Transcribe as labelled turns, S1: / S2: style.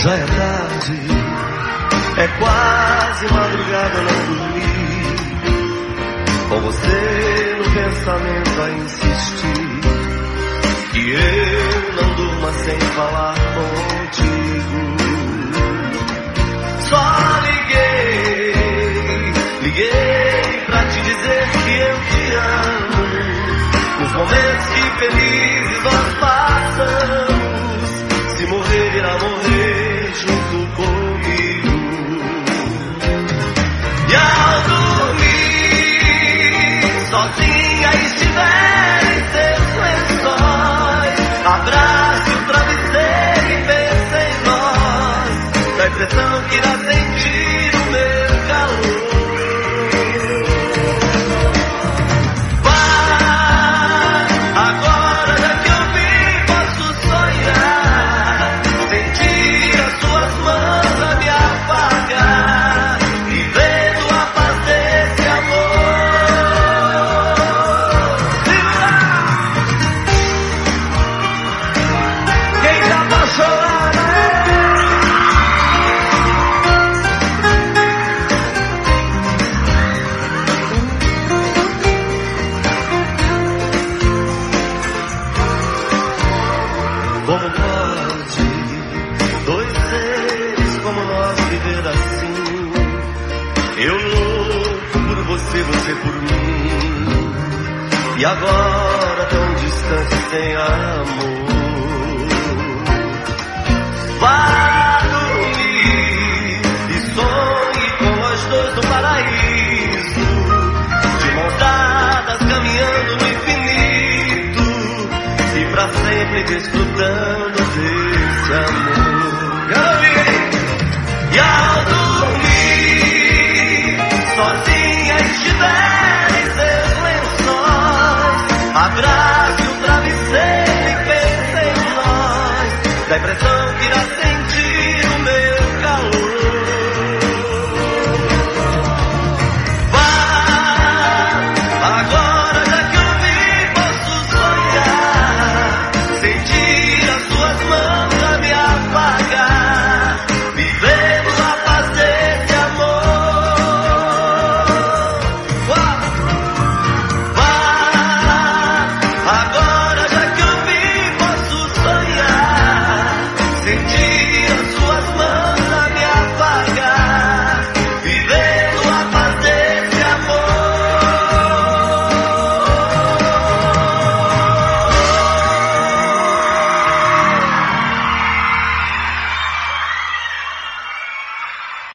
S1: Já é tarde, é quase madrugada, não dormi. Com você no pensamento a insistir, que eu não durma sem falar contigo. Só liguei pra te dizer que eu te amo. Nos momentos que felizes nós passamos, se morrer irá morrer junto comigo. E ao dormir sozinha estiver em seus lençóis, abrace o travesseiro e pense em nós, da impressão que irá sentir o meu calor. Como pode dois seres como nós viver assim? Eu louco por você, você por mim. E agora tão distante sem amor. Vá dormir e sonhe com nós dois no paraíso, de mãos dadas caminhando no infinito, e pra sempre desfrutando desse amor. E ao dormir sozinha estiver em seus lençóis, abraça